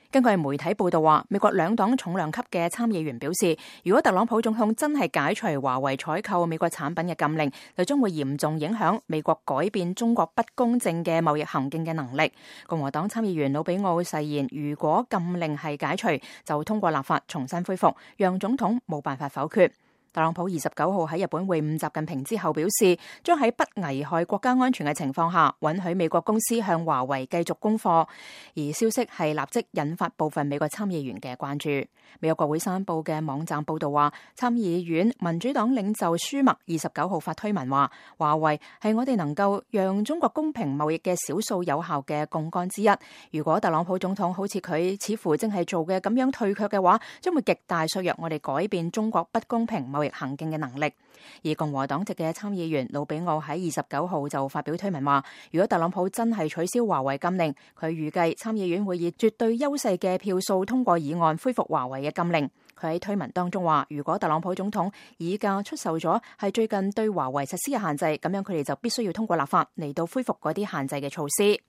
根據媒體報道話，美國兩黨重量級嘅參議員表示，如果特朗普總統真係解除華為採購美國產品嘅禁令，就將會嚴重影響美國改變中國不公正嘅貿易行徑嘅能力。共和黨參議員魯比奧誓言，如果禁令係解除，就通過立法重新恢復，讓總統冇辦法否決。特朗普29號喺日本會晤習近平之後表示，將喺不危害國家安全嘅情況下，允許美國公司向華為繼續供貨。而消息係立即引發部分美國參議員嘅關注。美國國會山報嘅網站報道話，參議院民主黨領袖舒默29號發推文話，華為係我哋能夠讓中國公平貿易嘅少數有效嘅槓桿之一。如果特朗普總統好似佢似乎正係做嘅咁樣退卻嘅話，將會極大削弱我哋改變中國不公平貿易行徑嘅能力。而共和黨籍嘅參議員魯比奧喺29號就發表推文話，如果特朗普真係取消華為禁令，佢預計參議院會以絕對優勢嘅票數通過議案恢復華為嘅禁令。佢喺推文當中話，如果特朗普總統議價出售咗係最近對華為實施嘅限制，咁樣佢哋就必須要通過立法嚟到恢復嗰啲限制嘅措施。